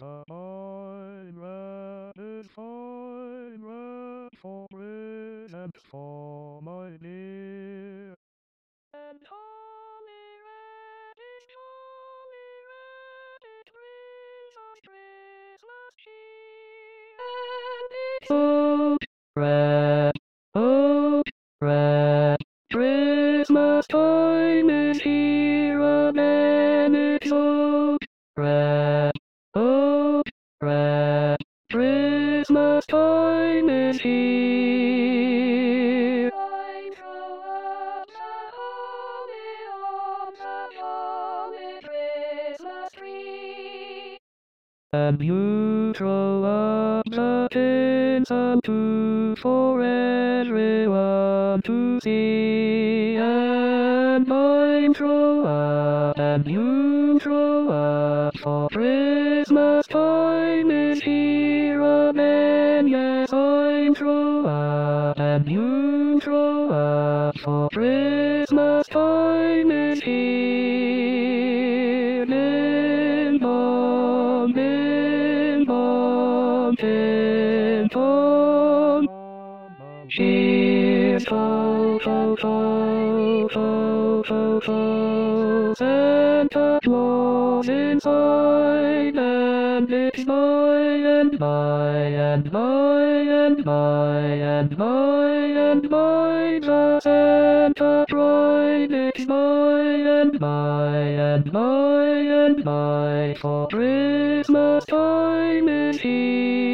a fine rat is fine rat for presents for my dear. And Holly Rat is Holly Rat, it brings us Christmas cheer. And it's Old Rat, Old Rat, Christmas time is here again. It's Old Rat, Old Rat, Christmas time is here. I throw up the holly on the holly Christmas tree. And you throw up the tinsel too for everyone to see. And I throw up and you throw up, for Christmas time is here again. Yes, I throw up and you throw up, for Christmas time is here. Ding dong, ding dong, ding dong. Cheers, ho, ho, ho, ho, ho, ho. Santa Claus inside, and it's by and by and by and by and by and by the Santa bride. It's by and by and by and by, for Christmas time is here.